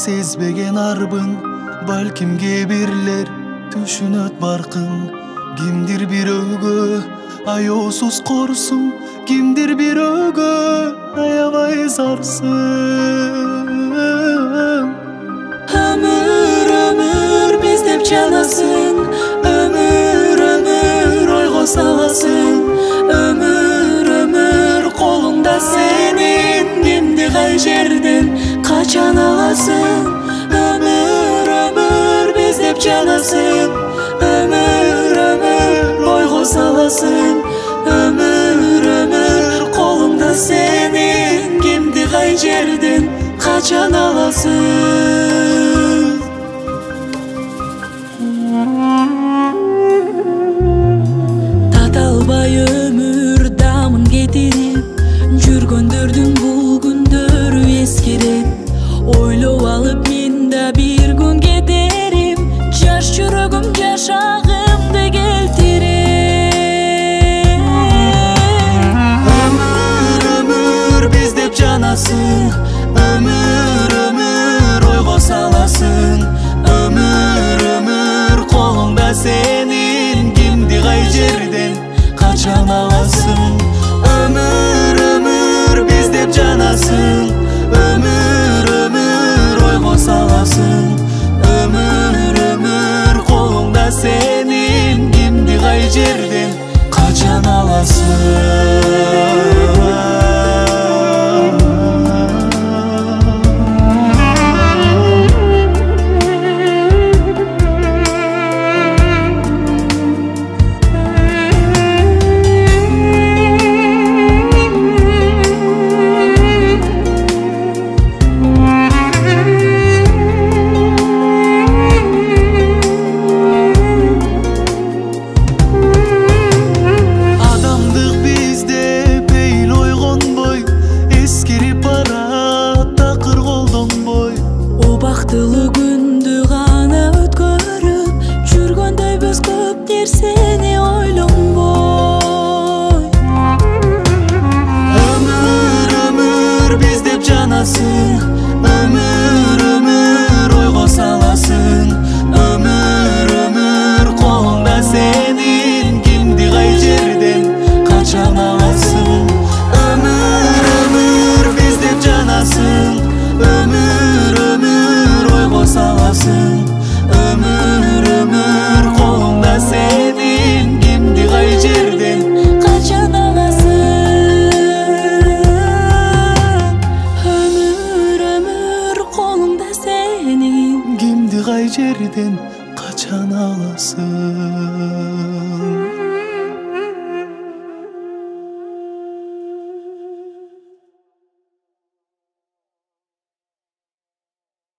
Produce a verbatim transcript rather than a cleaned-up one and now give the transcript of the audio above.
сезбеген арбын, балким кээ бирлер түшүнөт баркын. Кимдир бирөөгө аяосуз корсуң, кимдир бирөөгө аябай зарсың. Ömür ömür biz деп жанасың, ömür ömür ойго саласың. Ömür ömür колуңда сенин, кимди кай жерден качан аласың. Ömür ömür biz деп жанасың, ömür ömür ойго саласың. Ömür ömür колуңда сенин, кимди кай жерден качан аласың. Таталбай өмүр дамын кетирип, жүргөндөрдүн бул күндөрү эскерет. Ойлоп алып мен да бир күн кетерим, жаш жүрөгүм жашагымды келтирет. Ömür ömür biz деп жанасың, ömür ömür ойго саласың. Ömür ömür колуңда сенин, кимди кай жерден качан аласың. Ömür ömür biz деп жанасың, ömür ömür ойго саласың. Ömür ömür колуңда сенин, кимди кай жерден качан аласың. Бактылуу күндү гана өткөрүп, жүргөндөйбүз көп нерсени ойлонбой. Ömür ömür biz деп жанасың, ömür ömür ойго саласың. Ömür ömür колуңда сенин, кимди кай жерден качан аласың. Ömür ömür biz деп жанасың, ömür ömür ойго саласың.